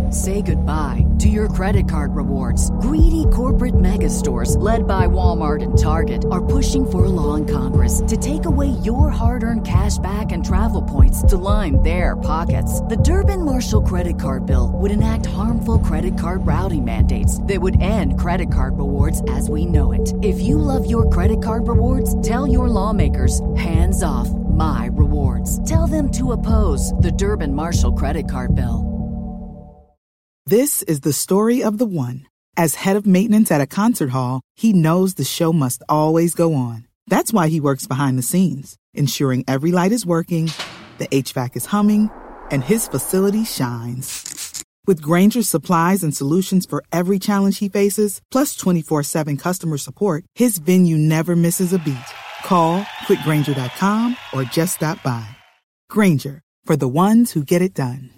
Say goodbye to your credit card rewards. Greedy corporate mega stores, led by Walmart and Target, are pushing for a law in Congress to take away your hard-earned cash back and travel points to line their pockets. The Durbin-Marshall credit card bill would enact harmful credit card routing mandates that would end credit card rewards as we know it. If you love your credit card rewards, tell your lawmakers, hands off my rewards. Tell them to oppose the Durbin-Marshall credit card bill. This is the story of the one. As head of maintenance at a concert hall, he knows the show must always go on. That's why he works behind the scenes, ensuring every light is working, the HVAC is humming, and his facility shines. With Grainger's supplies and solutions for every challenge he faces, plus 24/7 customer support, his venue never misses a beat. Call quickgrainger.com or just stop by. Grainger, for the ones who get it done.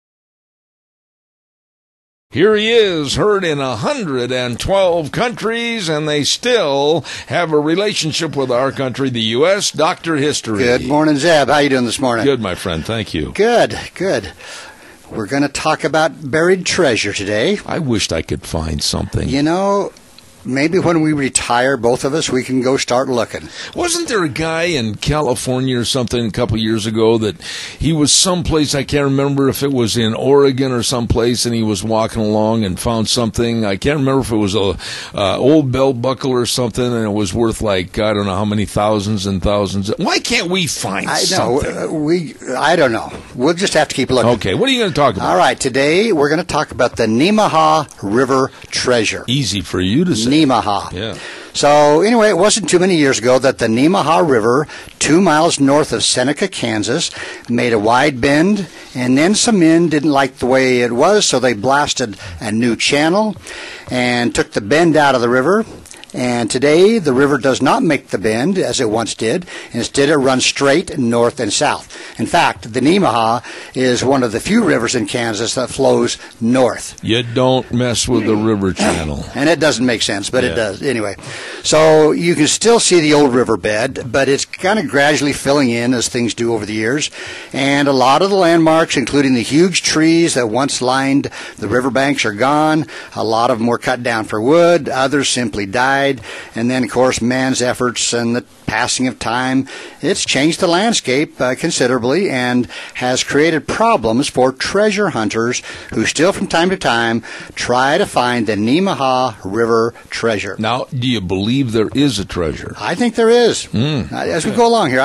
Here he is, heard in 112 countries, and they still have a relationship with our country, the U.S. Dr. History. Good morning, Zeb. How you doing this morning? Good, my friend. Thank you. Good. We're going to talk about buried treasure today. I wished I could find something. You know, maybe when we retire, both of us, we can go start looking. Wasn't there a guy in California or something a couple years ago that he was someplace, I can't remember if it was in Oregon or someplace, and he was walking along and found something. I can't remember if it was a old belt buckle or something, and it was worth like, I don't know how many thousands and thousands. Why can't we find something? I don't know. We'll just have to keep looking. Okay, what are you going to talk about? All right, today we're going to talk about the Nemaha River treasure. Easy for you to say. Nemaha. Yeah. So anyway, it wasn't too many years ago that the Nemaha River, 2 miles north of Seneca, Kansas, made a wide bend, and then some men didn't like the way it was, so they blasted a new channel and took the bend out of the river. And today, the river does not make the bend as it once did. Instead, it runs straight north and south. In fact, the Nemaha is one of the few rivers in Kansas that flows north. You don't mess with the river channel. And it doesn't make sense, but it does. Anyway, so you can still see the old riverbed, but it's kind of gradually filling in as things do over the years. And a lot of the landmarks, including the huge trees that once lined the riverbanks, are gone. A lot of them were cut down for wood. Others simply died. And then, of course, man's efforts and the passing of time, it's changed the landscape considerably and has created problems for treasure hunters who still from time to time try to find the Nemaha River treasure. Now, do you believe there is a treasure? I think there is. As we go along here,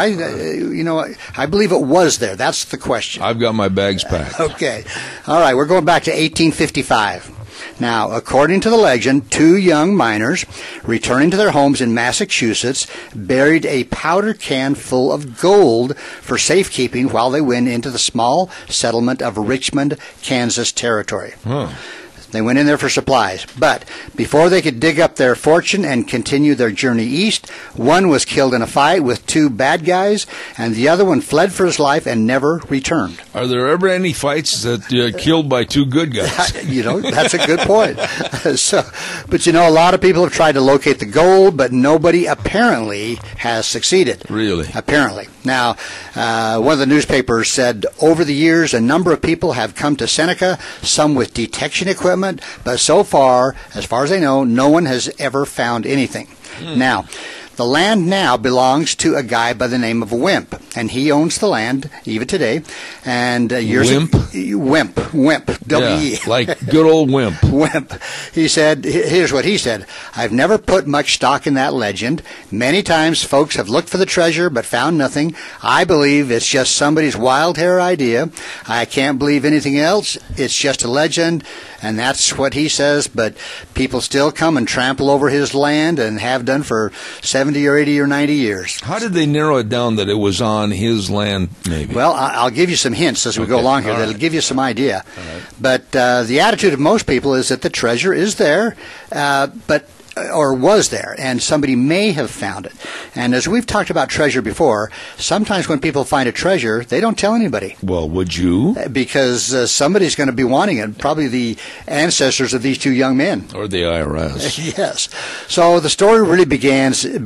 I believe it was there. That's the question. I've got my bags packed. Okay. All right, we're going back to 1855. Now, according to the legend, 2 young miners returning to their homes in Massachusetts buried a powder can full of gold for safekeeping while they went into the small settlement of Richmond, Kansas territory. They went in there for supplies. But before they could dig up their fortune and continue their journey east, one was killed in a fight with 2 bad guys, and the other one fled for his life and never returned. Are there ever any fights that killed by 2 good guys? That's a good point. But a lot of people have tried to locate the gold, but nobody apparently has succeeded. Really? Apparently. Now, one of the newspapers said, over the years, a number of people have come to Seneca, some with detection equipment, but so far as they know, no one has ever found anything. Now, the land now belongs to a guy by the name of Wimp, and he owns the land even today. And Wimp, W-E. Yeah, like good old Wimp. Wimp. He said, here's what he said: I've never put much stock in that legend. Many times folks have looked for the treasure but found nothing. I believe it's just somebody's wild hair idea. I can't believe anything else. It's just a legend, and that's what he says, but people still come and trample over his land and have done for 70 or 80 or 90 years. How did they narrow it down that it was on his land, maybe? Well, I'll give you some hints as we go along here. That'll give you some idea. All right. But the attitude of most people is that the treasure is there, but or was there, and somebody may have found it. And as we've talked about treasure before, sometimes when people find a treasure, they don't tell anybody. Well, would you? Because somebody's going to be wanting it, probably the ancestors of these two young men. Or the IRS. Yes. So the story really begins in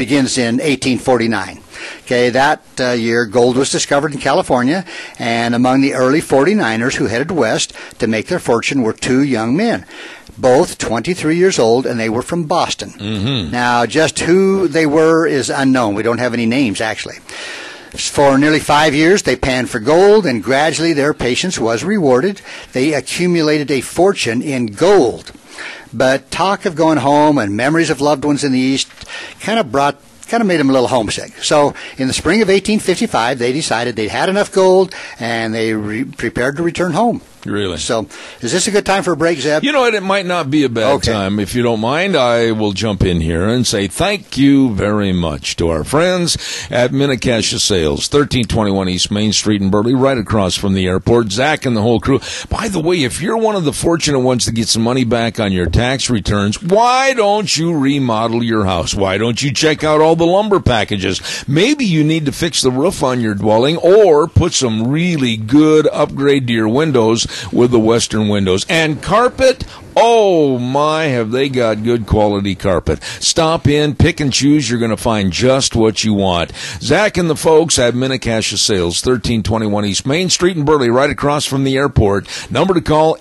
1849. Okay, that year, gold was discovered in California, and among the early 49ers who headed west to make their fortune were two young men, both 23 years old, and they were from Boston. Mm-hmm. Now, just who they were is unknown. We don't have any names, actually. For nearly 5 years, they panned for gold, and gradually their patience was rewarded. They accumulated a fortune in gold. But talk of going home and memories of loved ones in the East kind of made them a little homesick. So in the spring of 1855, they decided they'd had enough gold, and they prepared to return home. Really? So is this a good time for a break, Zeb? You know what? It might not be a bad time. If you don't mind, I will jump in here and say thank you very much to our friends at Minnecasia Sales, 1321 East Main Street in Burley, right across from the airport. Zach and the whole crew. By the way, if you're one of the fortunate ones to get some money back on your tax returns, why don't you remodel your house? Why don't you check out all the lumber packages? Maybe you need to fix the roof on your dwelling or put some really good upgrade to your windows with the Western Windows. And carpet, oh my, have they got good quality carpet. Stop in, pick and choose. You're going to find just what you want. Zach and the folks at Minnecasia Sales, 1321 East Main Street in Burley, right across from the airport. Number to call,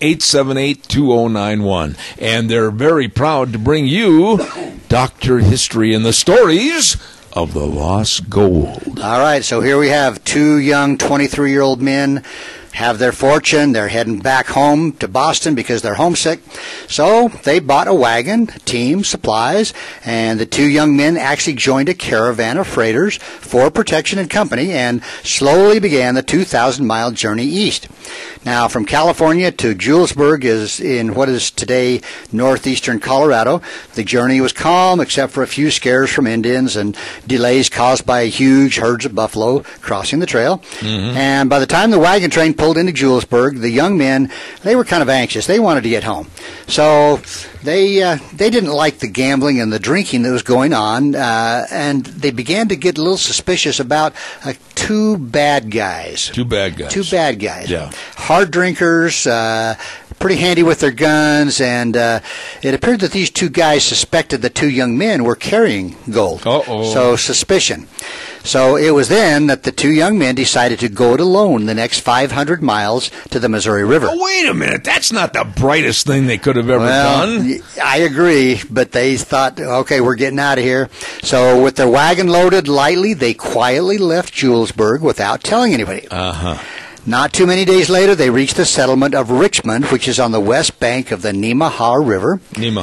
878-2091. And they're very proud to bring you Dr. History and the stories of the lost gold. All right, so here we have two young 23-year-old men have their fortune. They're heading back home to Boston because they're homesick. So they bought a wagon, team, supplies, and the two young men actually joined a caravan of freighters for Protection and Company and slowly began the 2,000-mile journey east. Now, from California to Julesburg is in what is today northeastern Colorado. The journey was calm except for a few scares from Indians and delays caused by huge herds of buffalo crossing the trail. Mm-hmm. And by the time the wagon train pulled into Julesburg, the young men, they were kind of anxious. They wanted to get home. So they didn't like the gambling and the drinking that was going on, and they began to get a little suspicious about two bad guys. Yeah. Hard drinkers, pretty handy with their guns, and it appeared that these two guys suspected the two young men were carrying gold. Uh-oh. So suspicion. So it was then that the two young men decided to go it alone the next 500 miles to the Missouri River. Oh, wait a minute. That's not the brightest thing they could have ever done. I agree, but they thought, okay, we're getting out of here. So with their wagon loaded lightly, they quietly left Julesburg without telling anybody. Uh-huh. Not too many days later, they reached the settlement of Richmond, which is on the west bank of the Nemaha River.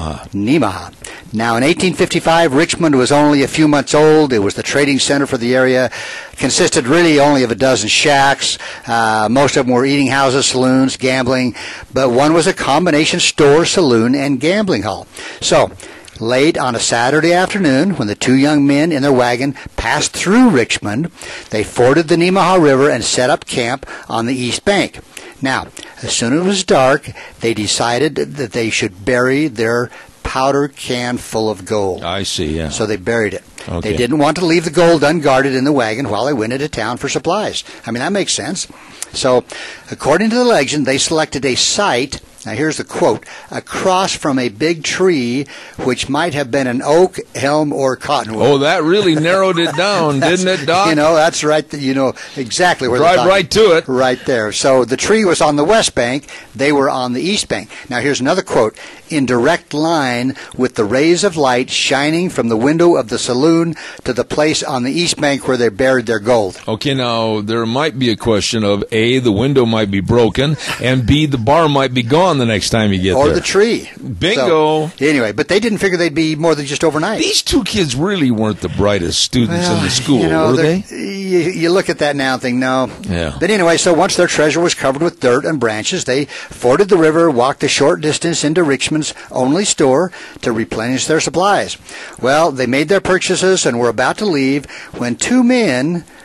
Nemaha. Now, in 1855, Richmond was only a few months old. It was the trading center for the area. Consisted really only of a dozen shacks. Most of them were eating houses, saloons, gambling. But one was a combination store, saloon, and gambling hall. So, late on a Saturday afternoon, when the two young men in their wagon passed through Richmond, they forded the Nemaha River and set up camp on the east bank. Now, as soon as it was dark, they decided that they should bury their powder can full of gold. I see, yeah. So they buried it. Okay. They didn't want to leave the gold unguarded in the wagon while they went into town for supplies. I mean, that makes sense. So, according to the legend, they selected a site. Now, here's the quote, across from a big tree, which might have been an oak, elm, or cottonwood. Oh, that really narrowed it down, didn't it, Doc? You know, that's right. You know exactly where Drive right to it. Right there. So the tree was on the west bank. They were on the east bank. Now, here's another quote. In direct line with the rays of light shining from the window of the saloon to the place on the east bank where they buried their gold. Okay, now, there might be a question of, A, the window might be broken, and B, the bar might be gone the next time you get there. Or the tree. Bingo. So, anyway, but they didn't figure they'd be more than just overnight. These two kids really weren't the brightest students in the school, were they? You look at that now and think, no. Yeah. But anyway, so once their treasure was covered with dirt and branches, they forded the river, walked a short distance into Richmond's only store to replenish their supplies. Well, they made their purchases and were about to leave when two men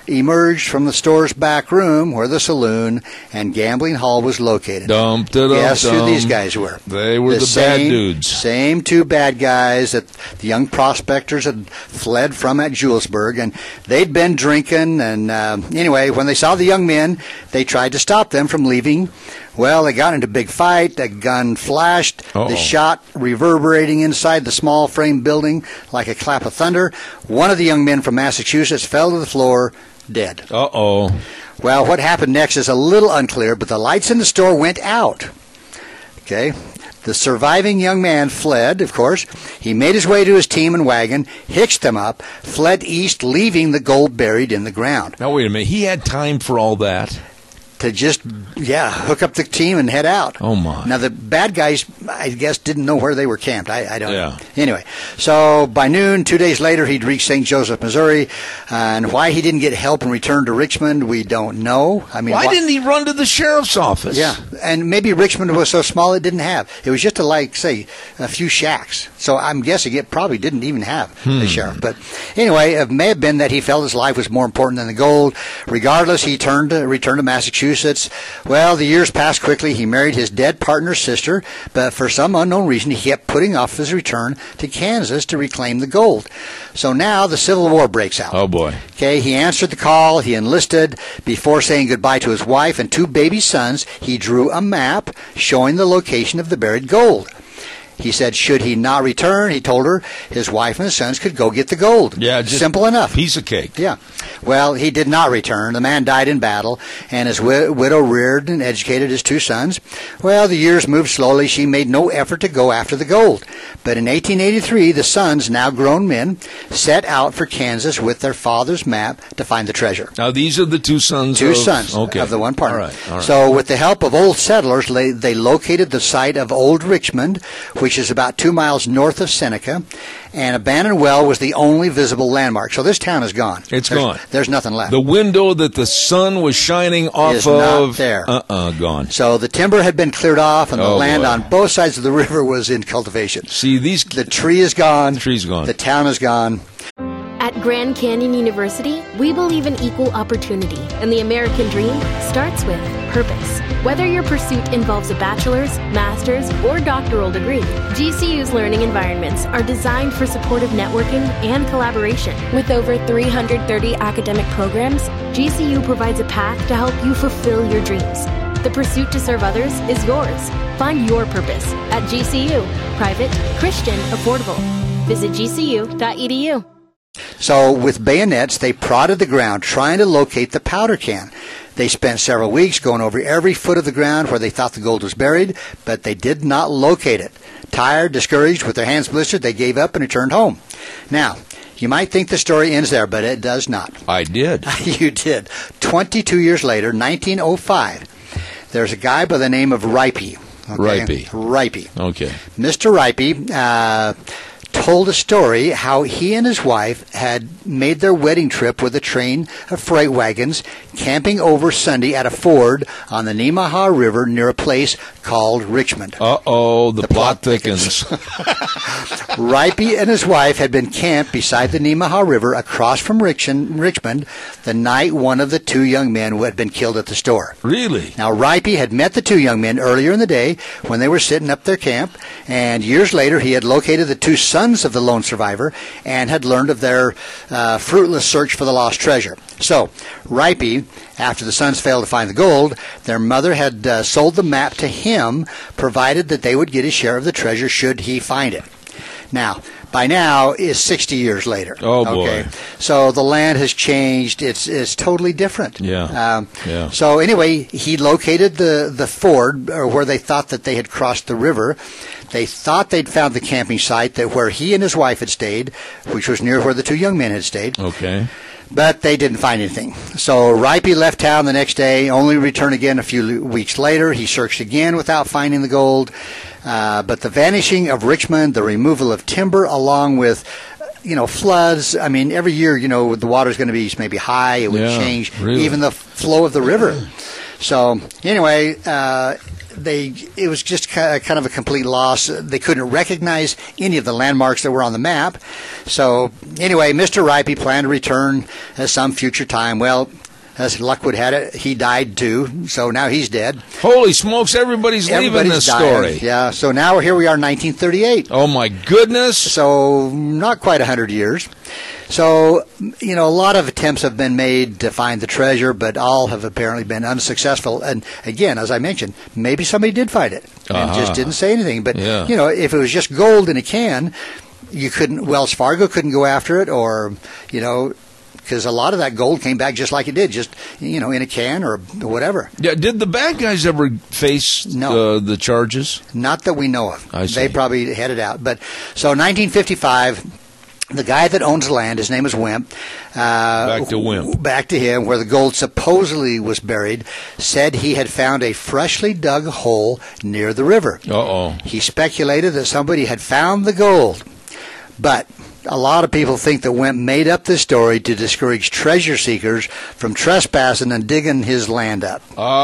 emerged from the store's back room where the saloon and gambling hall was located. Guess who these guys were? They were the bad dudes. Same two bad guys that the young prospectors had fled from at Julesburg, and they'd been drinking. And anyway, when they saw the young men, they tried to stop them from leaving. Well, they got into a big fight. A gun flashed. The shot reverberating inside the small frame building like a clap of thunder. One of the young men from Massachusetts fell to the floor, dead. Uh-oh. Well, what happened next is a little unclear, but the lights in the store went out. Okay. The surviving young man fled, of course. He made his way to his team and wagon, hitched them up, fled east, leaving the gold buried in the ground. Now, wait a minute. He had time for all that? To just, hook up the team and head out. Oh, my. Now, the bad guys, I guess, didn't know where they were camped. I don't know. Yeah. Anyway, so by noon, 2 days later, he'd reached St. Joseph, Missouri. And why he didn't get help and return to Richmond, we don't know. I mean, why didn't he run to the sheriff's office? Yeah, and maybe Richmond was so small it didn't have. It was just say, a few shacks. So I'm guessing it probably didn't even have a sheriff. But anyway, it may have been that he felt his life was more important than the gold. Regardless, he returned to Massachusetts. Well, the years passed quickly. He married his dead partner's sister, but for some unknown reason, he kept putting off his return to Kansas to reclaim the gold. So now the Civil War breaks out. Oh, boy. Okay, he answered the call. He enlisted. Before saying goodbye to his wife and 2 baby sons, he drew a map showing the location of the buried gold. He said, should he not return, he told her his wife and his sons could go get the gold. Yeah, just simple enough. Piece of cake. Yeah. Well, he did not return. The man died in battle, and his widow reared and educated his 2 sons. Well, the years moved slowly. She made no effort to go after the gold. But in 1883, the sons, now grown men, set out for Kansas with their father's map to find the treasure. Now, these are the 2 sons of the one partner. All right. So with the help of old settlers, they located the site of Old Richmond, which is about 2 miles north of Seneca, and Abandoned Well was the only visible landmark. So this town is gone. There's gone. There's nothing left. The window that the sun was shining off is not there. Gone. So the timber had been cleared off, and the land on both sides of the river was in cultivation. See, the tree is gone. The tree's gone. The town is gone. At Grand Canyon University, we believe in equal opportunity, and the American dream starts with purpose. Whether your pursuit involves a bachelor's, master's, or doctoral degree, GCU's learning environments are designed for supportive networking and collaboration. With over 330 academic programs, GCU provides a path to help you fulfill your dreams. The pursuit to serve others is yours. Find your purpose at GCU. Private, Christian, affordable. Visit gcu.edu. So with bayonets, they prodded the ground, trying to locate the powder can. They spent several weeks going over every foot of the ground where they thought the gold was buried, but they did not locate it. Tired, discouraged, with their hands blistered, they gave up and returned home. Now, you might think the story ends there, but it does not. I did. You did. 22 years later, 1905, there's a guy by the name of Ripey. Okay? Ripey. Okay. Mr. Ripey told a story how he and his wife had made their wedding trip with a train of freight wagons, camping over Sunday at a ford on the Nemaha River near a place called Richmond. Uh-oh, the plot thickens. Ripey and his wife had been camped beside the Nemaha River across from Richmond the night one of the 2 young men had been killed at the store. Really? Now, Ripey had met the 2 young men earlier in the day when they were sitting up their camp, and years later he had located the 2 sons of the lone survivor and had learned of their fruitless search for the lost treasure. So, Ripey, after the sons failed to find the gold, their mother had sold the map to him, provided that they would get his share of the treasure should he find it. Now, by now is 60 years later. Oh, boy. Okay? So the land has changed. It's totally different. Yeah. So anyway, he located the ford, or where they thought that they had crossed the river. They thought they'd found the camping site where he and his wife had stayed, which was near where the 2 young men had stayed. Okay. But they didn't find anything. So Ripey left town the next day, only returned again a few weeks later. He searched again without finding the gold. But the vanishing of Richmond, the removal of timber, along with floods. I mean, every year, the water's going to be maybe high. It would change. Really? Even the flow of the river. So anyway, it was just kind of a complete loss. They couldn't recognize any of the landmarks that were on the map. So anyway, Mr. Ripe planned to return at some future time. Well, as luck would have it, he died too, so now he's dead. Holy smokes, everybo's leaving this story. Yeah, so now here we are in 1938. Oh, my goodness. So not quite 100 years. So, a lot of attempts have been made to find the treasure, but all have apparently been unsuccessful. And again, as I mentioned, maybe somebody did find it and just didn't say anything. But, if it was just gold in a can, Wells Fargo couldn't go after it, or, because a lot of that gold came back just like it did, just, in a can or whatever. Yeah, did the bad guys ever face the charges? Not that we know of. I see. They probably headed out. But so 1955, the guy that owns the land, his name is Wimp. Back to Wimp. Back to him, where the gold supposedly was buried, said he had found a freshly dug hole near the river. Uh-oh. He speculated that somebody had found the gold. But a lot of people think that Wimp made up this story to discourage treasure seekers from trespassing and digging his land up.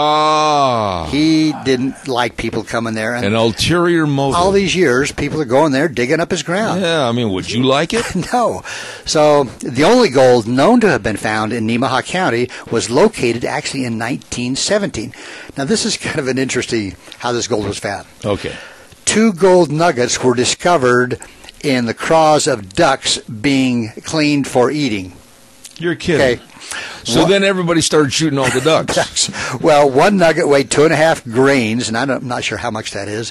Ah. He didn't like people coming there. And an ulterior motive. All these years, people are going there digging up his ground. Yeah, I mean, would you like it? No. So the only gold known to have been found in Nemaha County was located actually in 1917. Now, this is kind of an interesting how this gold was found. Okay. 2 gold nuggets were discovered in the craws of ducks being cleaned for eating. You're kidding. Okay. So then everybody started shooting all the ducks. Well, one nugget weighed 2.5 grains, and I'm not sure how much that is.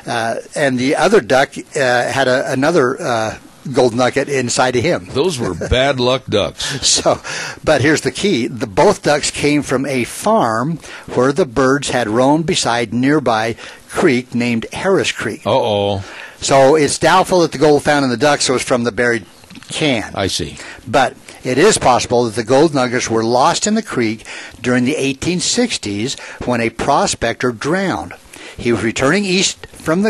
And the other duck had another gold nugget inside of him. Those were bad luck ducks. But here's the key. Both ducks came from a farm where the birds had roamed beside nearby creek named Harris Creek. Uh-oh. So it's doubtful that the gold found in the ducks was from the buried can. I see. But it is possible that the gold nuggets were lost in the creek during the 1860s when a prospector drowned. He was returning east from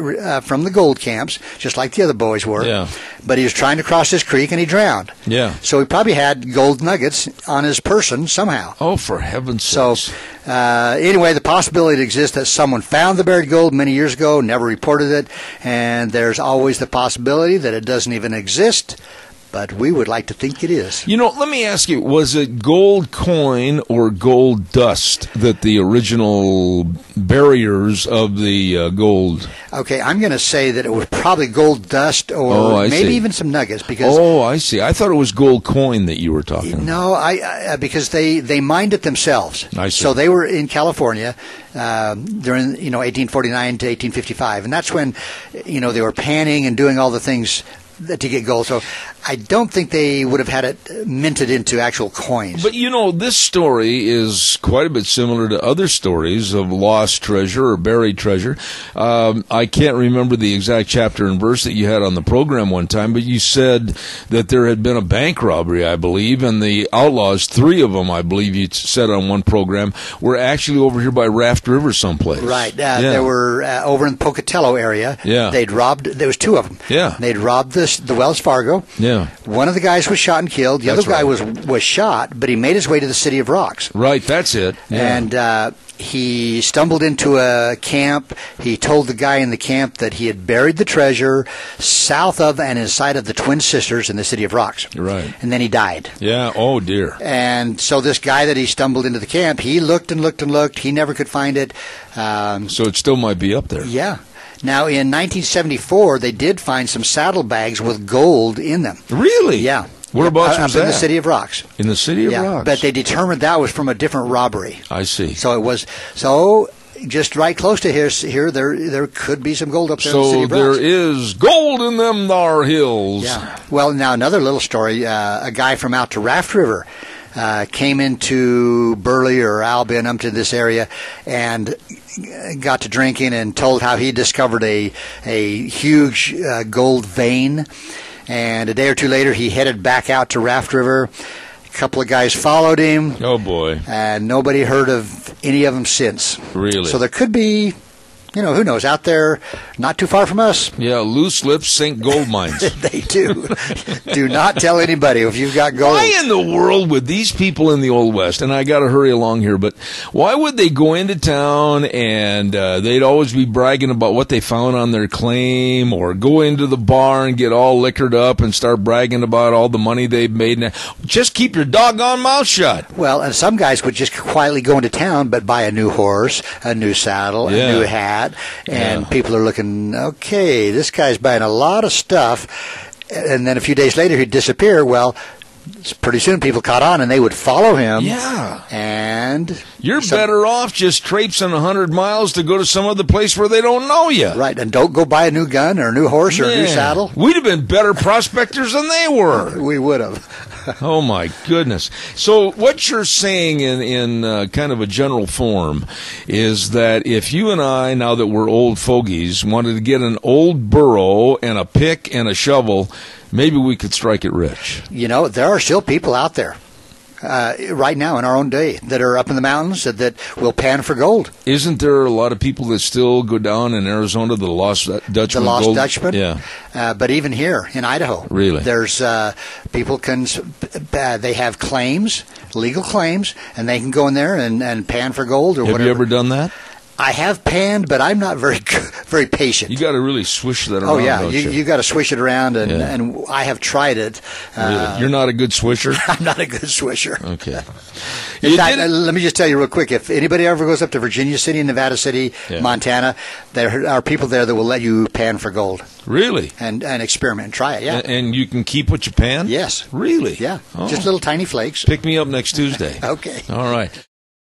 the gold camps, just like the other boys were. Yeah. But he was trying to cross this creek and he drowned. Yeah. So he probably had gold nuggets on his person somehow. Oh, for heaven's sakes. So, anyway, the possibility exists that someone found the buried gold many years ago, never reported it, and there's always the possibility that it doesn't even exist. But we would like to think it is. Let me ask you, was it gold coin or gold dust that the original buriers of the gold? Okay, I'm going to say that it was probably gold dust or maybe even some nuggets. Because I see. I thought it was gold coin that you were talking about. No, because they mined it themselves. I see. So they were in California during 1849 to 1855, and that's when they were panning and doing all the things to get gold. So I don't think they would have had it minted into actual coins. But this story is quite a bit similar to other stories of lost treasure or buried treasure. I can't remember the exact chapter and verse that you had on the program one time, but you said that there had been a bank robbery, I believe, and the outlaws, 3 of them, I believe you said on one program, were actually over here by Raft River someplace. Right. They were over in the Pocatello area. Yeah. They'd robbed, there was 2 of them. Yeah. They'd robbed the Wells Fargo. Yeah. One of the guys was shot and killed. The other guy was shot, but he made his way to the City of Rocks. Right, that's it. Yeah. And he stumbled into a camp. He told the guy in the camp that he had buried the treasure south of and inside of the Twin Sisters in the City of Rocks. Right. And then he died. Yeah, oh dear. And so this guy that he stumbled into the camp, he looked and looked and looked. He never could find it. So it still might be up there. Yeah. Now, in 1974, they did find some saddlebags with gold in them. Really? Yeah. Whereabouts was that? In the City of Rocks. In the City of Rocks? But they determined that was from a different robbery. I see. So it was... just right close to here there could be some gold up there in the City of Rocks. So there is gold in them thar hills. Yeah. Well, now, another little story. A guy from out to Raft River came into Burley or Albion, up to this area, and got to drinking and told how he discovered a huge gold vein. And a day or two later, he headed back out to Raft River. A couple of guys followed him. Oh, boy. And nobody heard of any of them since. Really? So there could be who knows? Out there, not too far from us. Yeah, loose lips sink gold mines. They do. Do not tell anybody if you've got gold. Why in the world would these people in the Old West, and I got to hurry along here, but why would they go into town and they'd always be bragging about what they found on their claim, or go into the bar and get all liquored up and start bragging about all the money they've made? Just keep your doggone mouth shut. Well, and some guys would just quietly go into town but buy a new horse, a new saddle, a new hat, and people are looking, okay, this guy's buying a lot of stuff, and then a few days later he'd disappear. Well, pretty soon people caught on and they would follow him. Yeah. And you're better off just traipsing 100 miles to go to some other place where they don't know you. Right, and don't go buy a new gun or a new horse or a new saddle. We'd have been better prospectors than they were. We would have. Oh, my goodness. So what you're saying in kind of a general form is that if you and I, now that we're old fogies, wanted to get an old burro and a pick and a shovel, maybe we could strike it rich. There are still people out there right now in our own day that are up in the mountains that will pan for gold. Isn't there a lot of people that still go down in Arizona, the Lost Dutchman? The Lost Dutchman? Yeah. But even here in Idaho. Really? There's people they have claims, legal claims, and they can go in there and pan for gold or whatever. Have you ever done that? I have panned, but I'm not very patient. You got to really swish that around. Oh yeah, you got to swish it around, and I have tried it. Really? You're not a good swisher? I'm not a good swisher. Okay. In fact, let me just tell you real quick: if anybody ever goes up to Virginia City, Nevada City, Montana, there are people there that will let you pan for gold. Really? And experiment and try it. Yeah. And you can keep what you pan? Yes. Really? Yeah. Oh. Just little tiny flakes. Pick me up next Tuesday. Okay. All right.